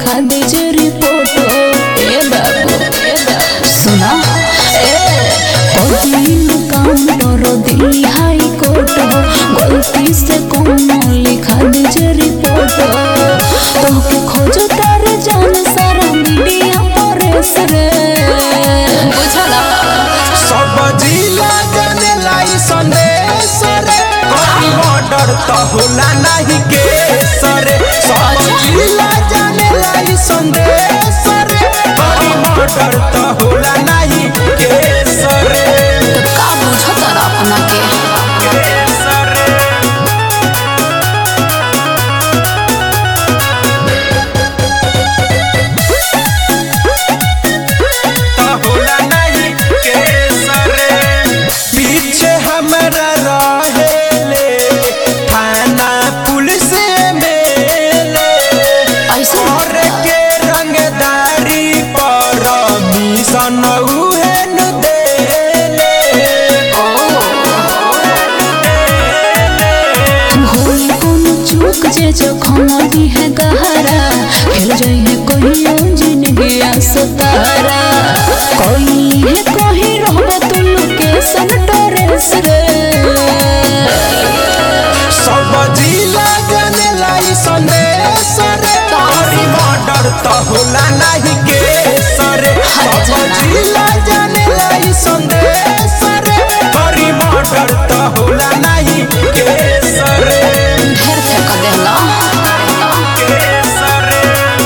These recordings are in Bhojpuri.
लिखा दीजिए रिपोर्ट। ए बाबू सुना काउंटर दिल्ली हाई कोर्ट हो, गलती से कोनो लिखा दीजिए रिपोर्ट। तोहके खोजो तारे जान सारा मीडिया प्रेस रे बुझला। सब जिला जाने लाई संदेश रे, कोई मर्डर तो होला नहीं केस रे। सब जिला जाने लाई संदेश रे, कोई मर्डर तो होला नहीं केस रे। का बुझता अपना के केस रे। तो होला नहीं केस रे। पीछे हमरा रहेले थाना पुलिस मेले, ऐसे और के रंगदारी पर मिशन उहे न देले। होई कोनो चूक जे जखन भी है गहरा, खेल जाई है कहियो जिंदगी सतारा। कोई है कहीं रहबे तू लोकेशन ड्रेस रे। सब जिला जाने लाई संदेश रे, तारी मर्डर तो होला नहीं केस रे। सब जिला जाने लाई संदेश रे, तारी मर्डर तो होला नहीं केस रे। ढेर फेंक देला केस रे।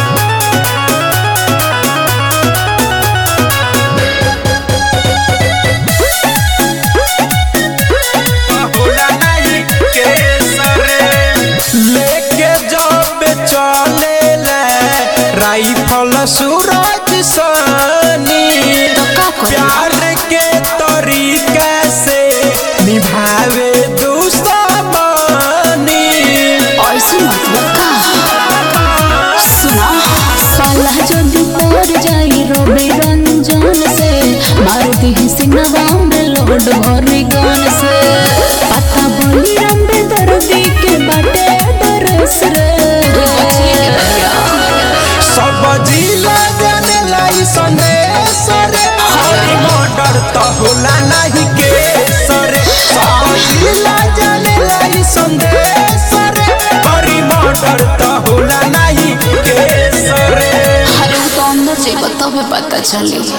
होला नहीं केस रे। लेके जब चले राइफल सूरज सनी, प्यार के तरीका से निभावे दुश्मनी। ऐसे मतलब का सुना साला जल्दी पर जाई रोबे रंजन से, मार दी सिनवा में लोड भरी गन से। पता बोली रंबे दर्दी के बाटे बरस रे। सब जिला जाने लाई संदेश रे, हरी मर्डर तो होला नहीं केस रे। सब जिला जाने लाई संदेश रे, हरी मर्डर तो होला नहीं केस रे। हर तो अंदर से तबे पता चली।